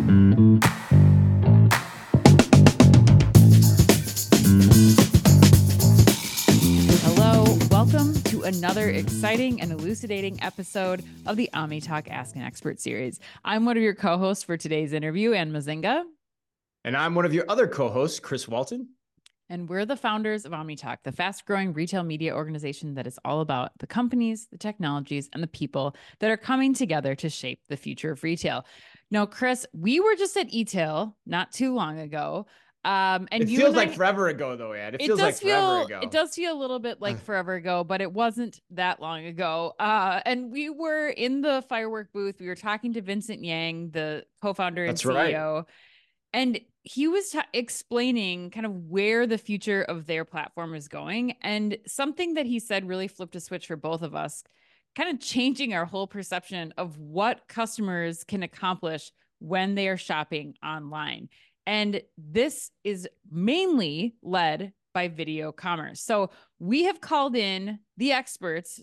Hello, welcome to another exciting and elucidating episode of the OmniTalk Ask an Expert series. I'm one of your co-hosts for today's interview, Ann Mazinga. And I'm one of your other co-hosts, Chris Walton. And we're the founders of OmniTalk, the fast-growing retail media organization that is all about the companies, the technologies, and the people that are coming together to shape the future of retail. Now, Chris, we were just at eTail not too long ago. And it feels like forever ago, though, Ed. It feels like forever ago. It does feel a little bit like forever ago, but it wasn't that long ago. And we were in the Firework booth. We were talking to Vincent Yang, the co-founder and CEO. Right. And he was explaining kind of where the future of their platform is going. And something that he said really flipped a switch for both of us, kind of changing our whole perception of what customers can accomplish when they are shopping online. And this is mainly led by video commerce. So we have called in the experts,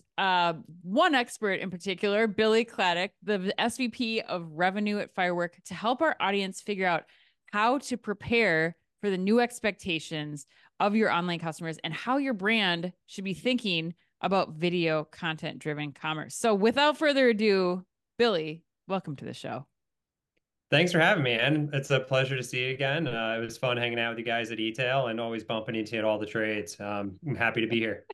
one expert in particular, Billy Claddick, the SVP of Revenue at Firework, to help our audience figure out how to prepare for the new expectations of your online customers and how your brand should be thinking about video content-driven commerce. So without further ado, Billy, welcome to the show. Thanks for having me, Ann. It's a pleasure to see you again. It was fun hanging out with you guys at eTail and always bumping into you at all the trades. I'm happy to be here.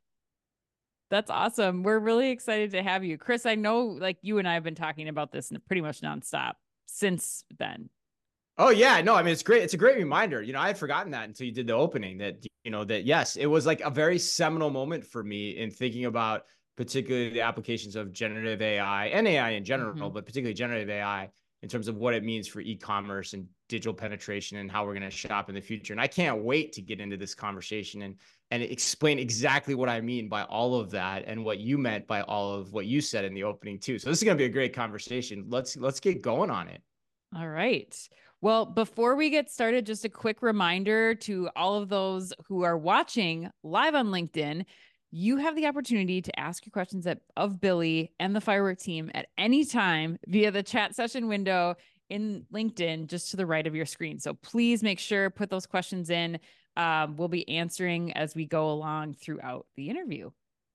That's awesome. We're really excited to have you. Chris, I know like you and I have been talking about this pretty much nonstop since then. Oh yeah, no, I mean, it's great. It's a great reminder. I had forgotten that until you did the opening that, that yes, it was like a very seminal moment for me in thinking about particularly the applications of generative AI and AI in general, but particularly generative AI in terms of what it means for e-commerce and digital penetration and how we're going to shop in the future. And I can't wait to get into this conversation and explain exactly what I mean by all of that and what you meant by all of what you said in the opening too. So this is going to be a great conversation. Let's get going on it. All right. Well, before we get started, just a quick reminder to all of those who are watching live on LinkedIn, you have the opportunity to ask your questions of Billy and the Firework team at any time via the chat session window in LinkedIn, just to the right of your screen. So please make sure, put those questions in. We'll be answering as we go along throughout the interview.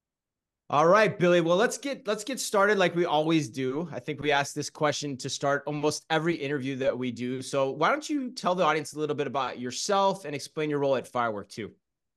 All right, Billy. Well, let's get started like we always do. I think we ask this question to start almost every interview that we do. So why don't you tell the audience a little bit about yourself and explain your role at Firework too?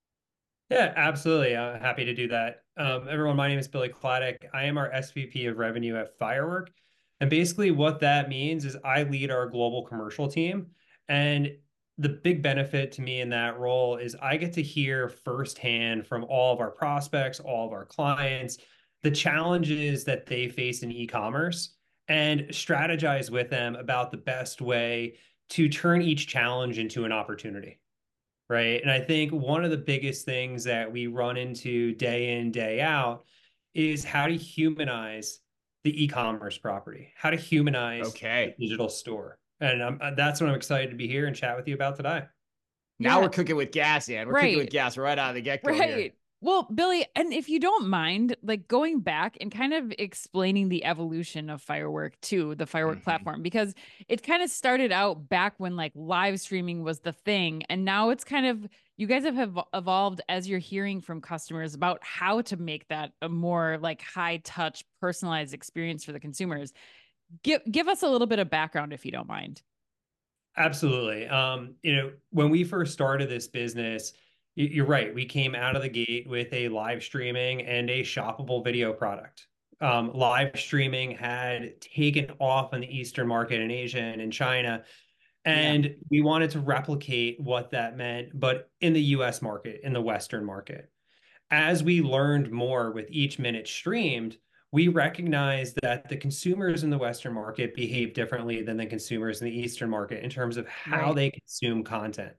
Yeah, absolutely. I'm happy to do that. Everyone, my name is Billy Claddick. I am our SVP of Revenue at Firework. And basically what that means is I lead our global commercial team. And the big benefit to me in that role is I get to hear firsthand from all of our prospects, all of our clients, the challenges that they face in e-commerce and strategize with them about the best way to turn each challenge into an opportunity. Right. And I think one of the biggest things that we run into day in, day out is how to humanize the e-commerce property, how to humanize the digital store. And that's what I'm excited to be here and chat with you about today. Now we're cooking with gas, Ann. We're cooking with gas right out of the get-go here. Well, Billy, and if you don't mind, like going back and kind of explaining the evolution of Firework to the Firework platform, because it kind of started out back when like live streaming was the thing. And now it's kind of, you guys have evolved as you're hearing from customers about how to make that a more like high touch, personalized experience for the consumers. Give us a little bit of background if you don't mind. Absolutely. When we first started this business, you're right. We came out of the gate with a live streaming and a shoppable video product. Live streaming had taken off in the Eastern market in Asia and in China. And we wanted to replicate what that meant, but in the US market, in the Western market. As we learned more with each minute streamed, we recognized that the consumers in the Western market behave differently than the consumers in the Eastern market in terms of how they consume content.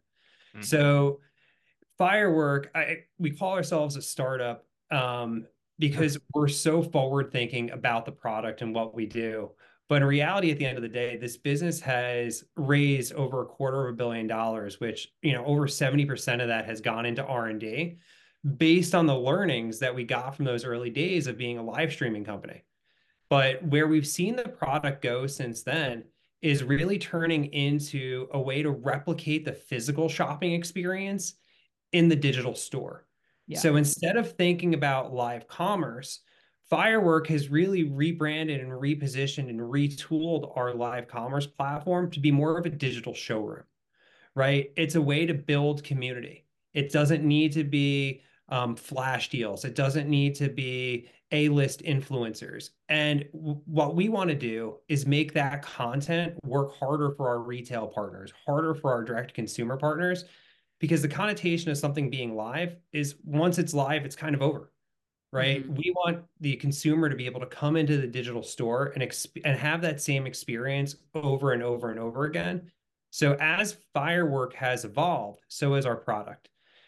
So Firework, we call ourselves a startup because we're so forward thinking about the product and what we do. But in reality, at the end of the day, this business has raised over $250 million, which, over 70% of that has gone into R&D based on the learnings that we got from those early days of being a live streaming company. But where we've seen the product go since then is really turning into a way to replicate the physical shopping experience in the digital store. Yeah. So instead of thinking about live commerce, Firework has really rebranded and repositioned and retooled our live commerce platform to be more of a digital showroom, right? It's a way to build community. It doesn't need to be flash deals. It doesn't need to be A-list influencers. And what we want to do is make that content work harder for our retail partners, harder for our direct consumer partners, because the connotation of something being live is once it's live, it's kind of over, right? Mm-hmm. We want the consumer to be able to come into the digital store and have that same experience over and over and over again. So as Firework has evolved, so has our product.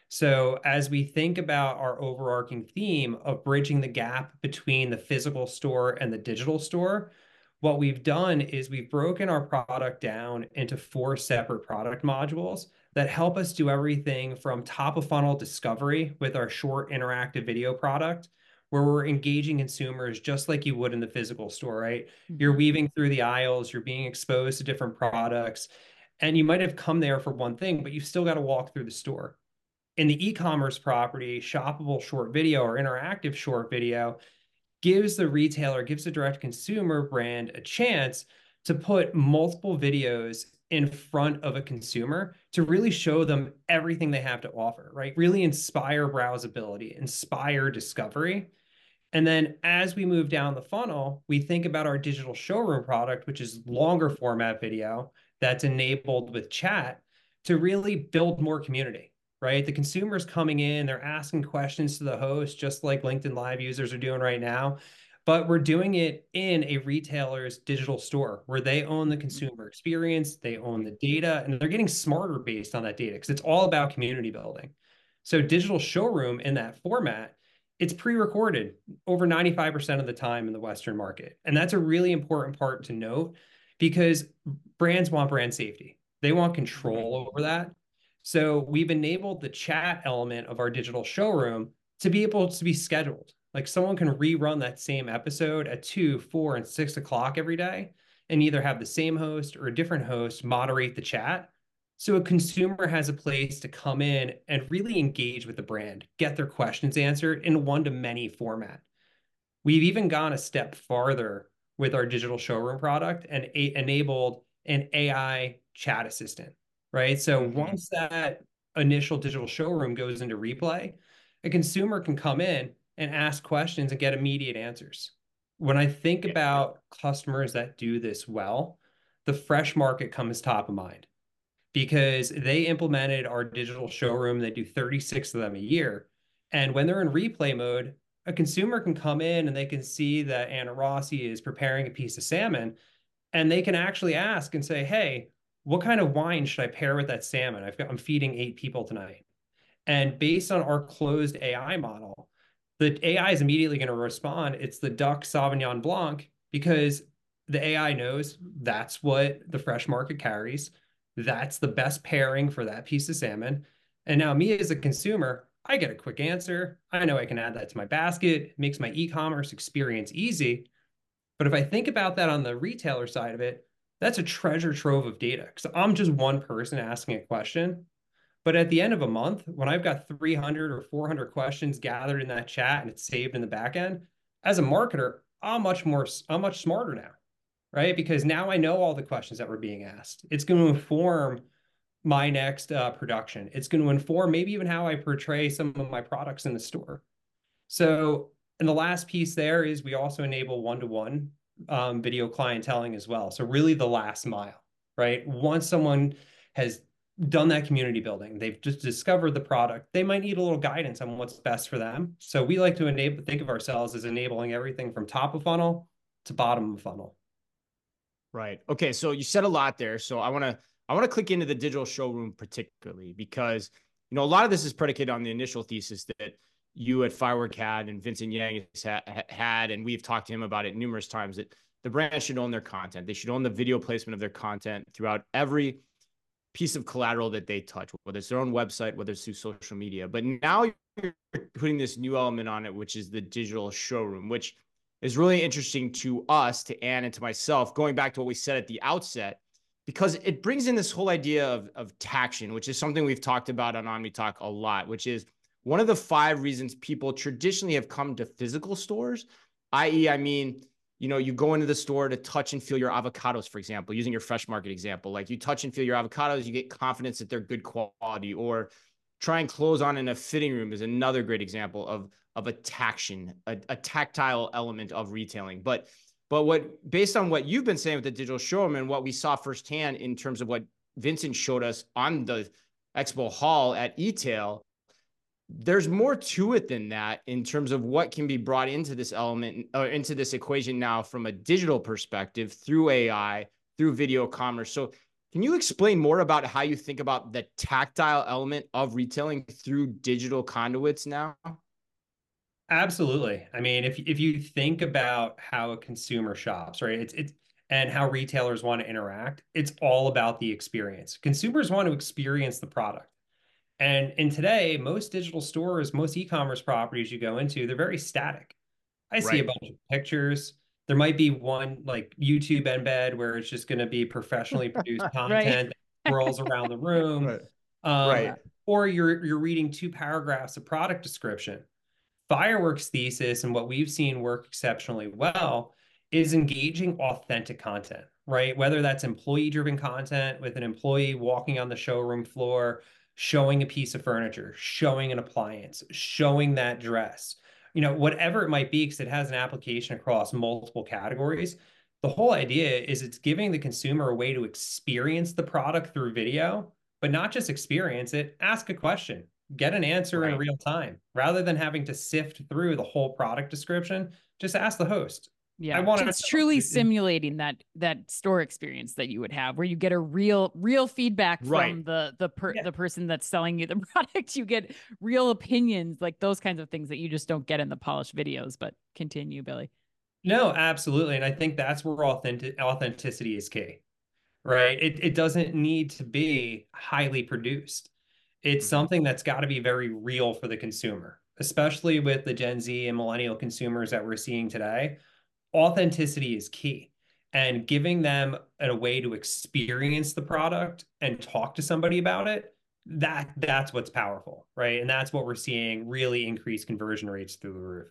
So as we think about our overarching theme of bridging the gap between the physical store and the digital store, what we've done is we've broken our product down into 4 separate product modules that help us do everything from top of funnel discovery with our short interactive video product, where we're engaging consumers just like you would in the physical store, right? Mm-hmm. You're weaving through the aisles, you're being exposed to different products, and you might have come there for one thing, but you've still got to walk through the store. In the e-commerce property, shoppable short video or interactive short video gives the retailer, gives the direct consumer brand a chance to put multiple videos in front of a consumer to really show them everything they have to offer, right? Really inspire browsability, inspire discovery. And then as we move down the funnel, we think about our digital showroom product, which is longer format video that's enabled with chat to really build more community, right? The consumers coming in, they're asking questions to the host, just like LinkedIn Live users are doing right now. But we're doing it in a retailer's digital store where they own the consumer experience, they own the data, and they're getting smarter based on that data because it's all about community building. So digital showroom in that format, it's pre-recorded over 95% of the time in the Western market. And that's a really important part to note because brands want brand safety. They want control over that. So we've enabled the chat element of our digital showroom to be able to be scheduled. Like someone can rerun that same episode at 2, 4, and 6 o'clock every day and either have the same host or a different host moderate the chat. So a consumer has a place to come in and really engage with the brand, get their questions answered in one-to-many format. We've even gone a step farther with our digital showroom product and enabled an AI chat assistant, right? So once that initial digital showroom goes into replay, a consumer can come in and ask questions and get immediate answers. When I think about customers that do this well, the Fresh Market comes top of mind because they implemented our digital showroom. They do 36 of them a year. And when they're in replay mode, a consumer can come in and they can see that Anna Rossi is preparing a piece of salmon, and they can actually ask and say, hey, what kind of wine should I pair with that salmon? I'm feeding 8 people tonight. And based on our closed AI model, the AI is immediately going to respond. It's the Duck Sauvignon Blanc because the AI knows that's what the Fresh Market carries. That's the best pairing for that piece of salmon. And now me as a consumer, I get a quick answer. I know I can add that to my basket. It makes my e-commerce experience easy. But if I think about that on the retailer side of it, that's a treasure trove of data because I'm just one person asking a question. But at the end of a month, when I've got 300 or 400 questions gathered in that chat and it's saved in the back end, as a marketer, I'm much smarter now, right? Because now I know all the questions that were being asked. It's going to inform my next production. It's going to inform maybe even how I portray some of my products in the store. So, and the last piece there is we also enable one-to-one video clienteling as well. So really the last mile, right? Once someone has done that community building, they've just discovered the product, they might need a little guidance on what's best for them. So we like to think of ourselves as enabling everything from top of funnel to bottom of funnel. Right. Okay. So you said a lot there. So I want to click into the digital showroom particularly because, you know, a lot of this is predicated on the initial thesis that you at Firework had and Vincent Yang has had, and we've talked to him about it numerous times, that the brand should own their content. They should own the video placement of their content throughout every piece of collateral that they touch, whether it's their own website, whether it's through social media. But now you're putting this new element on it, which is the digital showroom, which is really interesting to us, to Ann and to myself, going back to what we said at the outset, because it brings in this whole idea of taction, which is something we've talked about on OmniTalk a lot, which is one of the 5 reasons people traditionally have come to physical stores, i.e., I mean, you know, you go into the store to touch and feel your avocados, for example, using your Fresh Market example. Like you touch and feel your avocados, you get confidence that they're good quality. Or trying clothes on in a fitting room is another great example of a taction, a tactile element of retailing. But what, based on what you've been saying with the digital showroom and what we saw firsthand in terms of what Vincent showed us on the expo hall at e-tail, there's more to it than that in terms of what can be brought into this element or into this equation now from a digital perspective through AI, through video commerce. So can you explain more about how you think about the tactile element of retailing through digital conduits now? Absolutely. I mean, if you think about how a consumer shops, right? It's and how retailers want to interact, it's all about the experience. Consumers want to experience the product. And in today, most digital stores, most e-commerce properties you go into, they're very static. I see a Right. bunch of pictures. There might be one like YouTube embed where it's just going to be professionally produced Right. content that swirls around the room. Right. Um, Right. or you're reading 2 paragraphs of product description. Fireworks thesis and what we've seen work exceptionally well is engaging authentic content, right? Whether that's employee driven content with an employee walking on the showroom floor, showing a piece of furniture, showing an appliance, showing that dress, whatever it might be, because it has an application across multiple categories. The whole idea is it's giving the consumer a way to experience the product through video, but not just experience it, ask a question, get an answer in Right. real time rather than having to sift through the whole product description. Just ask the host. I Yeah, want to it's know. truly simulating that store experience that you would have, where you get a real feedback Right. from Yeah. the person that's selling you the product. You get real opinions, like those kinds of things that you just don't get in the polished videos. But continue, Billy. No, absolutely. And I think that's where authenticity is key, right? It doesn't need to be highly produced. It's Mm-hmm. something that's got to be very real for the consumer, especially with the Gen Z and millennial consumers that we're seeing today. Authenticity is key, and giving them a way to experience the product and talk to somebody about it, that's what's powerful, right? And that's what we're seeing really increase conversion rates through the roof.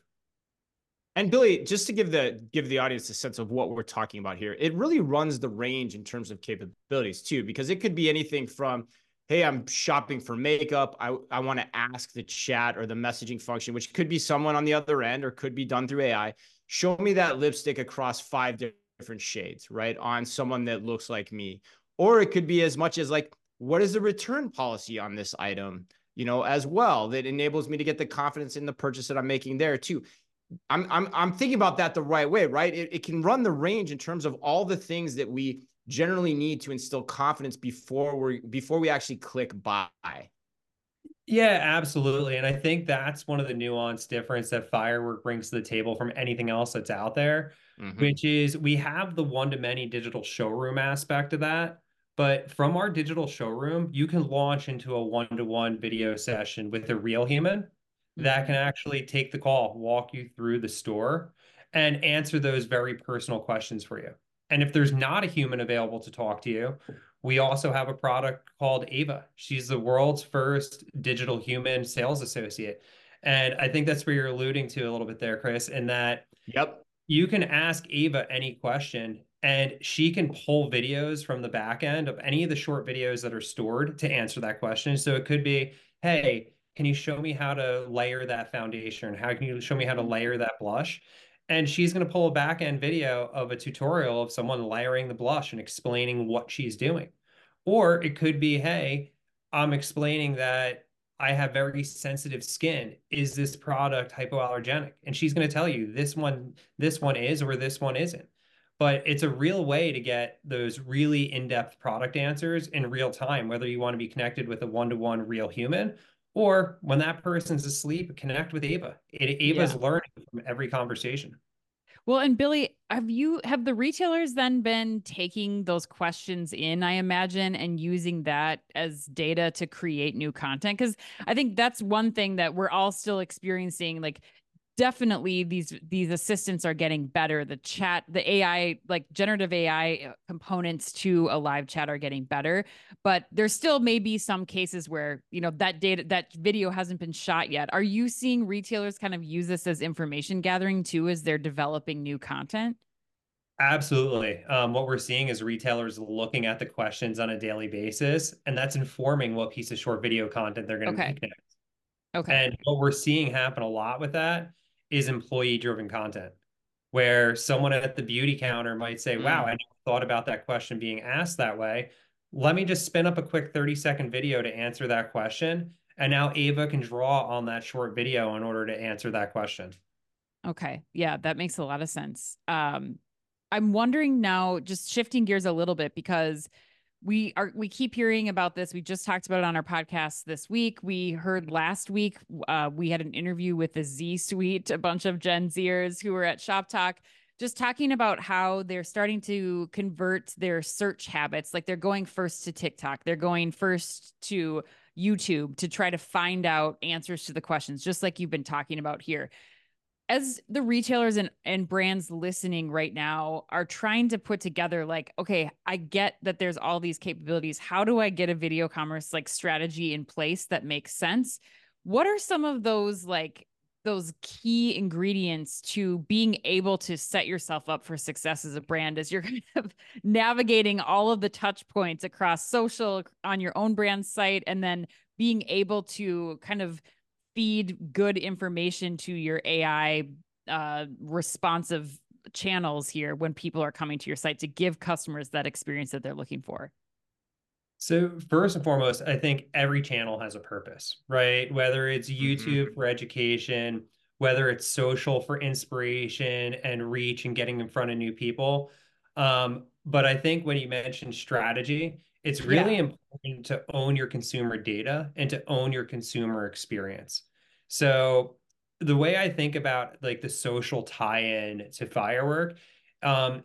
And Billy, just to give the audience a sense of what we're talking about here, it really runs the range in terms of capabilities too, because it could be anything from, hey, I'm shopping for makeup. I want to ask the chat or the messaging function, which could be someone on the other end or could be done through AI. Show me that lipstick across 5 different shades, right? On someone that looks like me. Or it could be as much as like, what is the return policy on this item? You know, as well, that enables me to get the confidence in the purchase that I'm making there too. I'm thinking about that the right way, right? It can run the range in terms of all the things that we generally need to instill confidence before we actually click buy. Yeah, absolutely. And I think that's one of the nuanced difference that Firework brings to the table from anything else that's out there, Mm-hmm. which is we have the one-to-many digital showroom aspect of that. But from our digital showroom, you can launch into a one-to-one video session with a real human that can actually take the call, walk you through the store, and answer those very personal questions for you. And if there's not a human available to talk to you, we also have a product called Ava. She's the world's first digital human sales associate. And I think that's where you're alluding to a little bit there, Chris, in that Yep. you can ask Ava any question and she can pull videos from the back end of any of the short videos that are stored to answer that question. So it could be, hey, can you show me how to layer that foundation? How can you show me how to layer that blush? And she's going to pull a back end video of a tutorial of someone layering the blush and explaining what she's doing. Or it could be, hey, I'm explaining that I have very sensitive skin. Is this product hypoallergenic? And she's going to tell you this one is, or this one isn't. But it's a real way to get those really in-depth product answers in real time, whether you want to be connected with a one-to-one real human, or when that person's asleep, connect with Ava. Ava's Yeah. learning from every conversation. Well, and Billy, have the retailers then been taking those questions in, I imagine, and using that as data to create new content? Because I think that's one thing that we're all still experiencing. Like definitely these assistants are getting better. The chat, the AI, like generative AI components to a live chat are getting better, but there's still maybe some cases where, you know, that video hasn't been shot yet. Are you seeing retailers kind of use this as information gathering too, as they're developing new content? Absolutely. What we're seeing is retailers looking at the questions on a daily basis, and that's informing what piece of short video content they're going to Okay. make next. Okay. And what we're seeing happen a lot with that is employee-driven content, where someone at the beauty counter might say, wow, I never thought about that question being asked that way. Let me just spin up a quick 30-second video to answer that question. And now Ava can draw on that short video in order to answer that question. Okay. Yeah, that makes a lot of sense. I'm wondering now, just shifting gears a little bit, because we keep hearing about this. We just talked about it on our podcast this week. We heard last week, we had an interview with the Z Suite, a bunch of Gen Zers who were at Shop Talk, just talking about how they're starting to convert their search habits. Like they're going first to TikTok, they're going first to YouTube to try to find out answers to the questions, just like you've been talking about here. As the retailers and brands listening right now are trying to put together, like, okay, I get that there's all these capabilities. How do I get a video commerce like strategy in place that makes sense? What are some of those, like, those key ingredients to being able to set yourself up for success as a brand, as you're kind of navigating all of the touch points across social, on your own brand site, and then being able to kind of feed good information to your AI responsive channels here when people are coming to your site to give customers that experience that they're looking for? So first and foremost, I think every channel has a purpose, right? Whether it's Mm-hmm. YouTube for education, whether it's social for inspiration and reach and getting in front of new people. But I think when you mention strategy, it's really Yeah. important to own your consumer data and to own your consumer experience. So the way I think about like the social tie-in to Firework, um,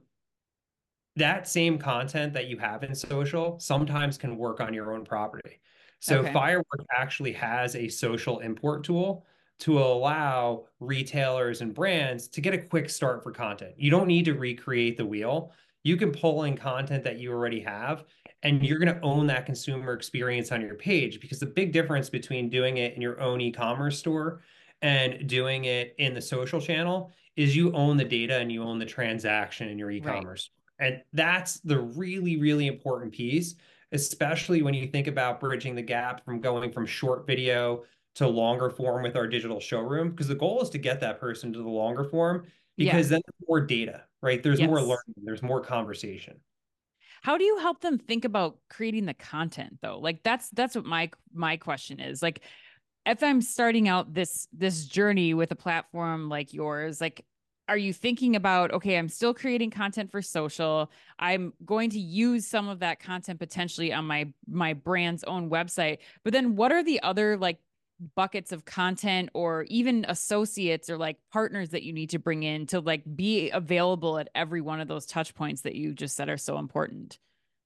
that same content that you have in social sometimes can work on your own property. So Okay. Firework actually has a social import tool to allow retailers and brands to get a quick start for content. You don't need to recreate the wheel. You can pull in content that you already have, and you're going to own that consumer experience on your page, because the big difference between doing it in your own e-commerce store and doing it in the social channel is you own the data and you own the transaction in your Right. e-commerce. And that's the really, really important piece, especially when you think about bridging the gap from going from short video to longer form with our digital showroom, because the goal is to get that person to the longer form, Yeah. because then there's more data, right? There's more Yes. learning, there's more conversation. How do you help them think about creating the content though? Like that's what my question is. Like if I'm starting out this journey with a platform like yours, like, are you thinking about, okay, I'm still creating content for social. I'm going to use some of that content potentially on my brand's own website. But then what are the other like buckets of content or even associates or like partners that you need to bring in to like be available at every one of those touch points that you just said are so important?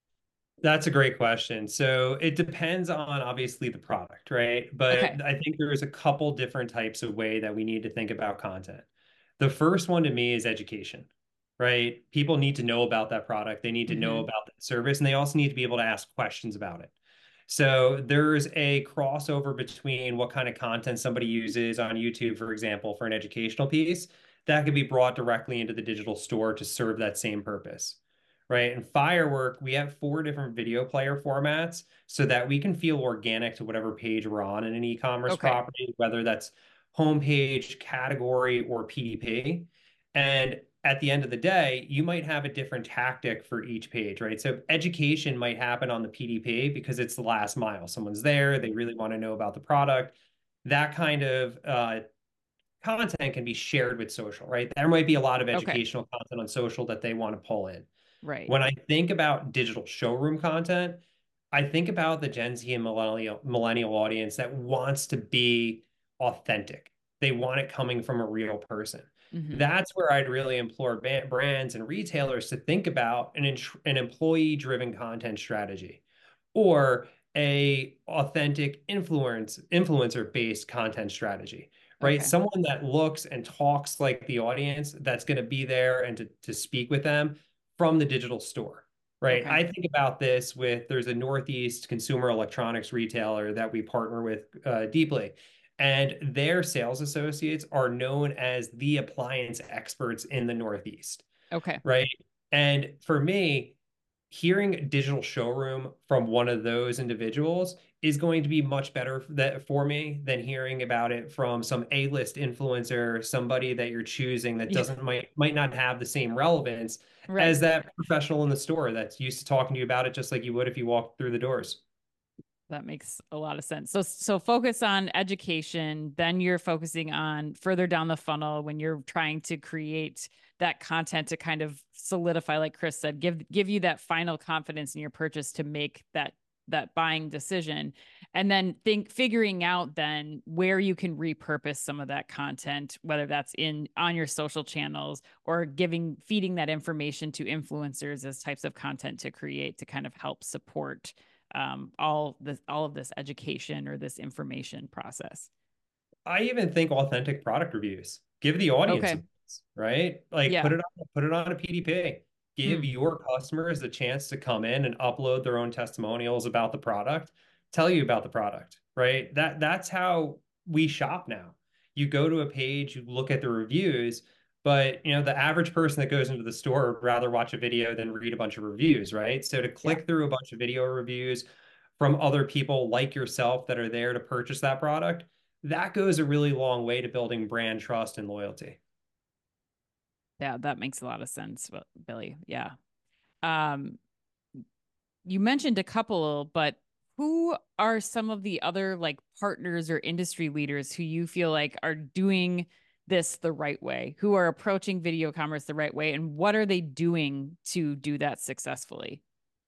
That's a great question. So it depends on obviously the product, right? Okay. But I think there's a couple different types of way that we need to think about content. The first one to me is education, right? People need to know about that product. They need to know Mm-hmm. about that service, and they also need to be able to ask questions about it. So there's a crossover between what kind of content somebody uses on YouTube, for example, for an educational piece that could be brought directly into the digital store to serve that same purpose. Right. And Firework, we have 4 different video player formats so that we can feel organic to whatever page we're on in an e-commerce Okay. property, whether that's homepage, category, or PDP. And at the end of the day, you might have a different tactic for each page, right? So education might happen on the PDP because it's the last mile. Someone's there, they really want to know about the product. That kind of content can be shared with social, right? There might be a lot of Okay. educational content on social that they want to pull in. Right. When I think about digital showroom content, I think about the Gen Z and millennial audience that wants to be authentic. They want it coming from a real person. Mm-hmm. That's where I'd really implore brands and retailers to think about an employee-driven content strategy or a authentic influencer-based content strategy, right? Okay. Someone that looks and talks like the audience that's going to be there and to speak with them from the digital store, right? Okay. I think about this with, there's a Northeast consumer electronics retailer that we partner with deeply, and their sales associates are known as the appliance experts in the Northeast, Okay. right? And for me, hearing digital showroom from one of those individuals is going to be much better for me than hearing about it from some A-list influencer, somebody that you're choosing that Yeah. doesn't might not have the same relevance Right. as that professional in the store that's used to talking to you about it just like you would if you walked through the doors. That makes a lot of sense. So focus on education, then you're focusing on further down the funnel when you're trying to create that content to kind of solidify, like Chris said, give you that final confidence in your purchase to make that buying decision. And then figuring out then where you can repurpose some of that content, whether that's on your social channels or feeding that information to influencers as types of content to create to kind of help support all of this education or this information process. I even think authentic product reviews. Give the audience a Okay. voice, right? Like Yeah. put it on a PDP. Give Hmm. your customers the chance to come in and upload their own testimonials about the product, tell you about the product, right? That's how we shop now. You go to a page, you look at the reviews, but the average person that goes into the store would rather watch a video than read a bunch of reviews, right? So to Yeah. click through a bunch of video reviews from other people like yourself that are there to purchase that product, that goes a really long way to building brand trust and loyalty. Yeah, that makes a lot of sense, Billy. Yeah. Um, you mentioned a couple, but who are some of the other like partners or industry leaders who you feel like are doing this the right way, who are approaching video commerce the right way, and what are they doing to do that successfully?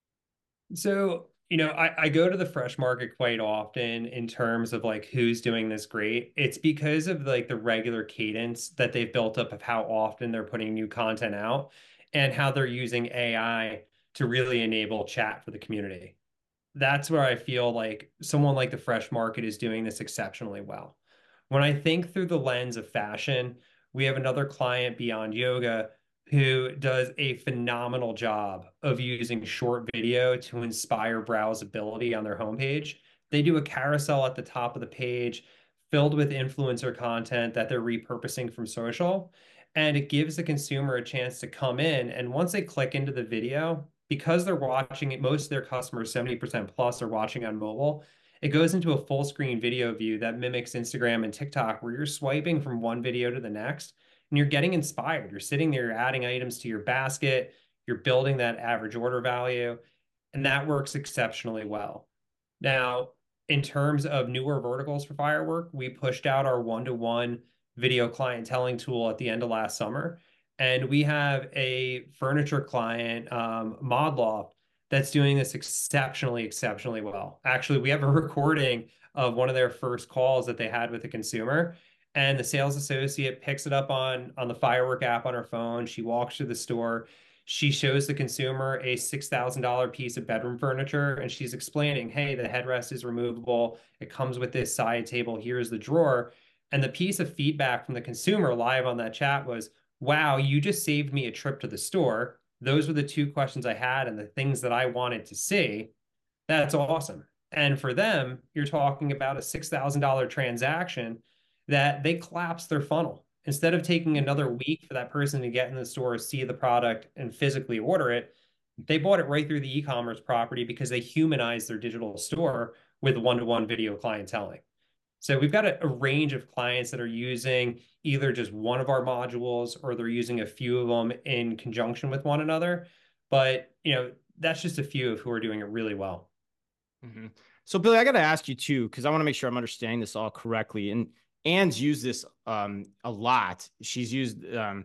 So, I go to the fresh market quite often in terms of like who's doing this great. It's because of like the regular cadence that they've built up of how often they're putting new content out and how they're using AI to really enable chat for the community. That's where I feel like someone like the fresh market is doing this exceptionally well. When I think through the lens of fashion, we have another client, Beyond Yoga, who does a phenomenal job of using short video to inspire browsability on their homepage. They do a carousel at the top of the page filled with influencer content that they're repurposing from social. And it gives the consumer a chance to come in. And once they click into the video, because they're watching it, most of their customers, 70% plus, are watching on mobile. It goes into a full screen video view that mimics Instagram and TikTok, where you're swiping from one video to the next and you're getting inspired. You're sitting there, you're adding items to your basket, you're building that average order value, and that works exceptionally well. Now, in terms of newer verticals for Firework, we pushed out our one-to-one video clienteling tool at the end of last summer. And we have a furniture client, ModLoft, that's doing this exceptionally, exceptionally well. Actually, we have a recording of one of their first calls that they had with a consumer. And the sales associate picks it up on the Firework app on her phone. She walks through the store. She shows the consumer a $6,000 piece of bedroom furniture, and she's explaining, hey, the headrest is removable. It comes with this side table. Here's the drawer. And the piece of feedback from the consumer live on that chat was, wow, you just saved me a trip to the store. Those were the two questions I had and the things that I wanted to see. That's awesome. And for them, you're talking about a $6,000 transaction that they collapse their funnel. Instead of taking another week for that person to get in the store, see the product, and physically order it, they bought it right through the e-commerce property because they humanized their digital store with one-to-one video clienteling. So we've got a range of clients that are using either just one of our modules or they're using a few of them in conjunction with one another. But, that's just a few of who are doing it really well. Mm-hmm. So Billy, I got to ask you too, because I want to make sure I'm understanding this all correctly. And Anne's used this a lot. She's used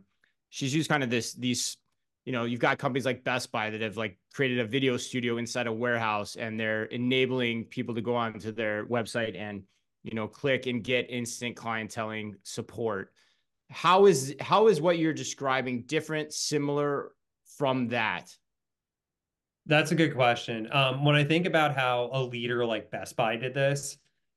kind of these, you've got companies like Best Buy that have like created a video studio inside a warehouse, and they're enabling people to go onto their website and click and get instant clienteling support. How is what you're describing different, similar from that? That's a good question. When I think about how a leader like Best Buy did this,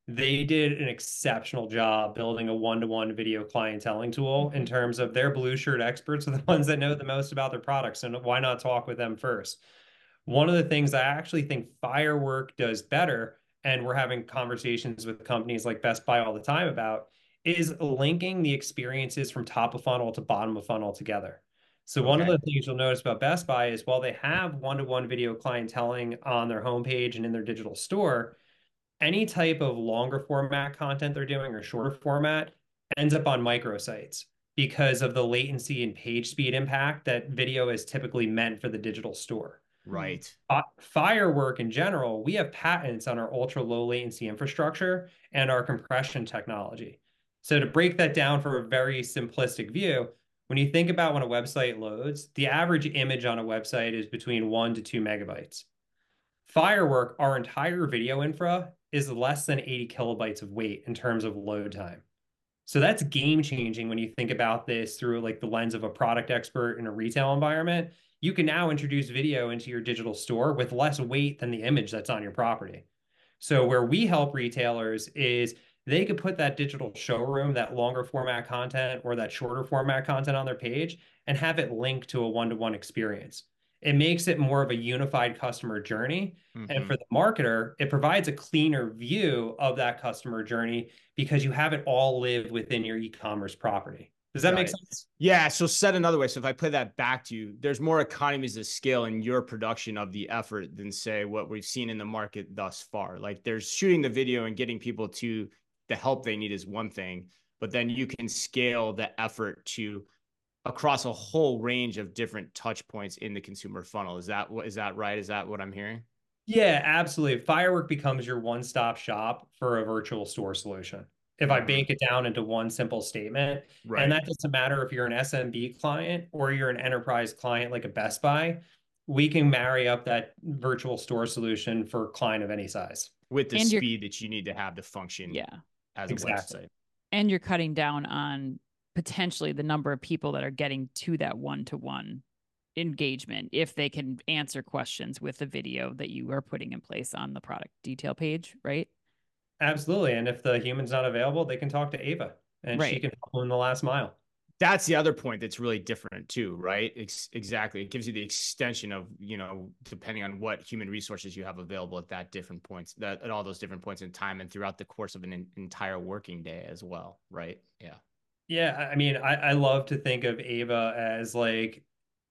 they did an exceptional job building a one-to-one video clienteling tool in terms of their blue shirt experts are the ones that know the most about their products. And why not talk with them first? One of the things I actually think Firework does better, and we're having conversations with companies like Best Buy all the time about, is linking the experiences from top of funnel to bottom of funnel together. So one of the things you'll notice about Best Buy is while they have one-to-one video clienteling on their homepage and in their digital store, any type of longer format content they're doing or shorter format ends up on microsites because of the latency and page speed impact that video is typically meant for the digital store. Right. Firework in general, we have patents on our ultra low latency infrastructure and our compression technology. So to break that down for a very simplistic view, when you think about when a website loads, the average image on a website is between 1 to 2 megabytes. Firework, our entire video infra is less than 80 kilobytes of weight in terms of load time. So that's game changing when you think about this through like the lens of a product expert in a retail environment. You can now introduce video into your digital store with less weight than the image that's on your property. So where we help retailers is they could put that digital showroom, that longer format content or that shorter format content on their page and have it linked to a one-to-one experience. It makes it more of a unified customer journey. And for the marketer, it provides a cleaner view of that customer journey because you have it all live within your e-commerce property. Does that make sense? Yeah. So said another way, so if I play that back to you, there's more economies of scale in your production of the effort than say what we've seen in the market thus far. Like there's shooting the video and getting people to the help they need is one thing, but then you can scale the effort to across a whole range of different touch points in the consumer funnel. Is that right? Is that what I'm hearing? Yeah, absolutely. Firework becomes your one-stop shop for a virtual store solution. If I bank it down into one simple statement, and that doesn't matter if you're an SMB client or you're an enterprise client like a Best Buy, we can marry up that virtual store solution for a client of any size. With the speed that you need to have to function as a website. And you're cutting down on potentially the number of people that are getting to that one-to-one engagement if they can answer questions with the video that you are putting in place on the product detail page, right? Absolutely. And if the human's not available, they can talk to Ava and she can help them in the last mile. That's the other point that's really different too, right? Exactly. It gives you the extension of, depending on what human resources you have available at that different points, that at all those different points in time and throughout the course of an entire working day as well, right? Yeah. Yeah. I mean, I love to think of Ava as like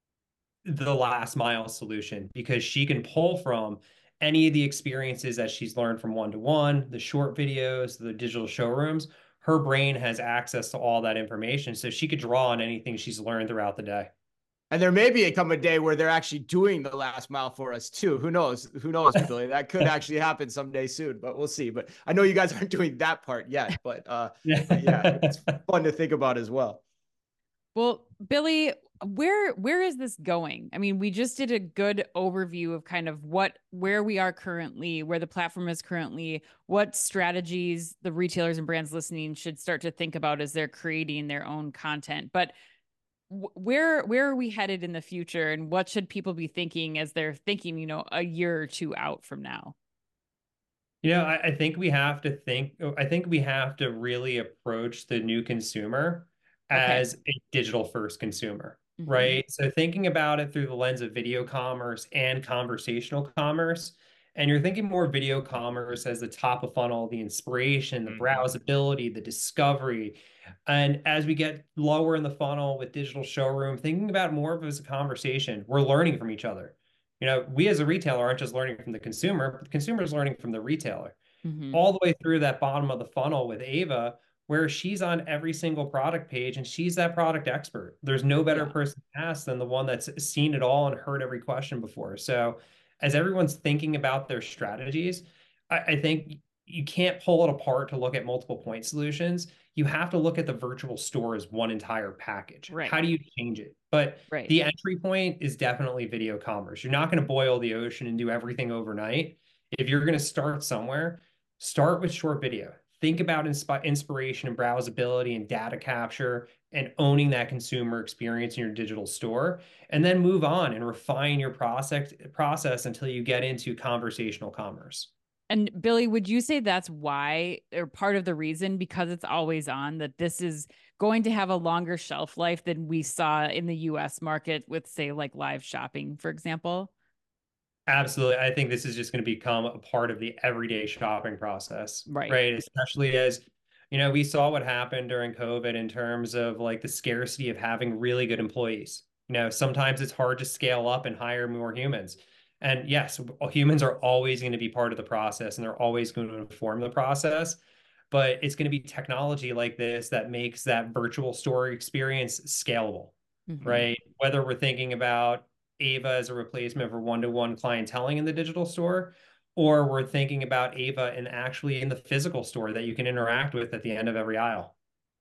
the last mile solution because she can pull from any of the experiences that she's learned from one-to-one, the short videos, the digital showrooms. Her brain has access to all that information, so she could draw on anything she's learned throughout the day. And there may be come a day where they're actually doing the last mile for us too. Who knows? Who knows, Billy? That could actually happen someday soon, but we'll see. But I know you guys aren't doing that part yet, but yeah, it's fun to think about as well. Well, Billy, where is this going? I mean, we just did a good overview of kind of where we are currently, where the platform is currently, what strategies the retailers and brands listening should start to think about as they're creating their own content. But where are we headed in the future, and what should people be thinking as they're thinking, a year or two out from now? I think we have to really approach the new consumer as a digital first consumer, right? So thinking about it through the lens of video commerce and conversational commerce, and you're thinking more video commerce as the top of funnel, the inspiration, the browsability, the discovery. And as we get lower in the funnel with digital showroom, thinking about more of it as a conversation, we're learning from each other. We as a retailer aren't just learning from the consumer, but the consumer is learning from the retailer. All the way through that bottom of the funnel with Ava, where she's on every single product page and she's that product expert. There's no better person to ask than the one that's seen it all and heard every question before. So as everyone's thinking about their strategies, I think you can't pull it apart to look at multiple point solutions. You have to look at the virtual store as one entire package. How do you change it? But the entry point is definitely video commerce. You're not going to boil the ocean and do everything overnight. If you're going to start somewhere, start with short video. Think about inspiration and browsability and data capture and owning that consumer experience in your digital store, and then move on and refine your process until you get into conversational commerce. And Billy, would you say that's why, or part of the reason, because it's always on, that this is going to have a longer shelf life than we saw in the US market with, say, like live shopping, for example? Absolutely. I think this is just going to become a part of the everyday shopping process, Right. right? Especially as, we saw what happened during COVID in terms of like the scarcity of having really good employees. Sometimes it's hard to scale up and hire more humans. And yes, humans are always going to be part of the process and they're always going to inform the process. But it's going to be technology like this that makes that virtual store experience scalable, right? Whether we're thinking about Ava as a replacement for one-to-one clienteling in the digital store, or we're thinking about Ava and actually in the physical store that you can interact with at the end of every aisle.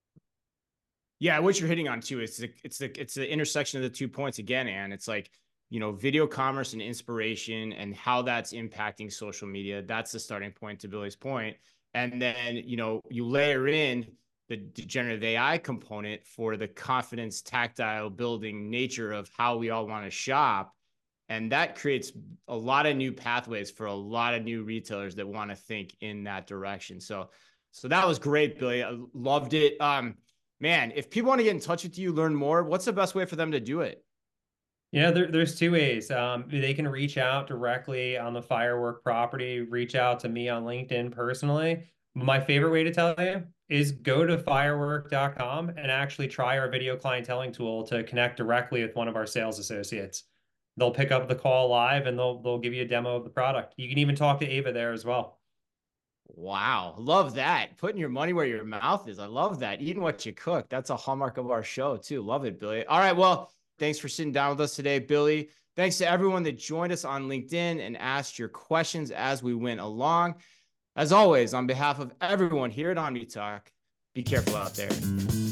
Yeah, what you're hitting on too, it's the intersection of the 2 points again, and it's like, video commerce and inspiration and how that's impacting social media. That's the starting point, to Billy's point. And then, you layer in the generative AI component for the confidence, tactile building nature of how we all want to shop. And that creates a lot of new pathways for a lot of new retailers that want to think in that direction. So that was great, Billy. I loved it. Man, if people want to get in touch with you, learn more, what's the best way for them to do it? There's two ways. They can reach out directly on the Firework property, reach out to me on LinkedIn personally. My favorite way to tell you is go to firework.com and actually try our video clienteling tool to connect directly with one of our sales associates. They'll pick up the call live and they'll give you a demo of the product. You can even talk to Ava there as well. Wow. Love that. Putting your money where your mouth is. I love that. Eating what you cook. That's a hallmark of our show too. Love it, Billy. All right. Well, thanks for sitting down with us today, Billy. Thanks to everyone that joined us on LinkedIn and asked your questions as we went along. As always, on behalf of everyone here at OmniTalk, be careful out there.